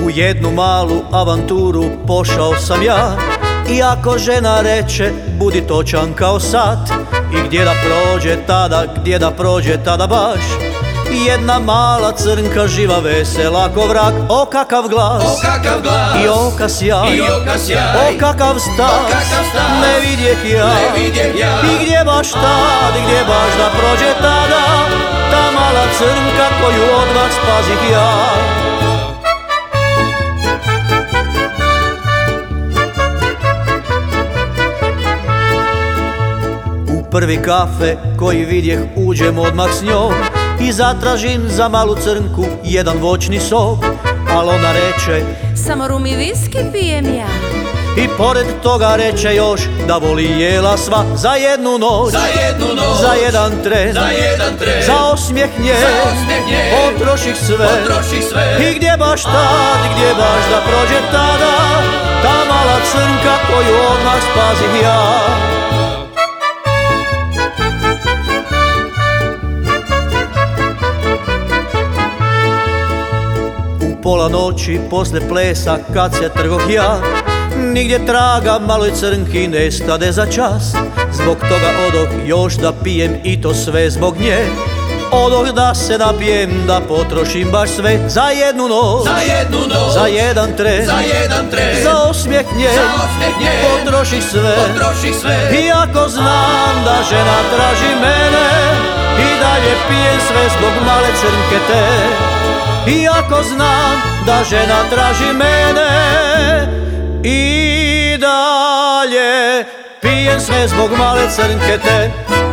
U jednu malu avanturu pošao sam ja, i ako žena reče budi točan kao sat, i gdje da prođe tada baš jedna mala crnka živa vesela ko vrag. O kakav glas, i oka sjaj, o kakav stas, ne vidjeh ja. I gdje baš da prođe tada ta mala crnka koju od vas pazih ja. Prvi kafe koji vidjeh uđem odmah s njom i zatražim za malu crnku jedan voćni sok, al ona reče samo rum i viski pijem ja. I pored toga reče još da voli jela sva za jednu noć, za jedan tren, za osmijeh njen, potroših sve. I gdje baš da prođe tada ta mala crnka koju odmah spazim ja. Pola noći posle plesa kad se trgoh ja, nigdje traga maloj crnki nestade za čas. Zbog toga odoh još da pijem i to sve zbog nje. Odoh da se napijem, da potrošim baš sve za jednu noć, za jedan tren, za osmijeh njen, potroših sve. Iako znam da žena traži mene, i dalje pijem sve zbog male crnke te. Iako znam da žena traži mene, i dalje pijem sve zbog male crnke te.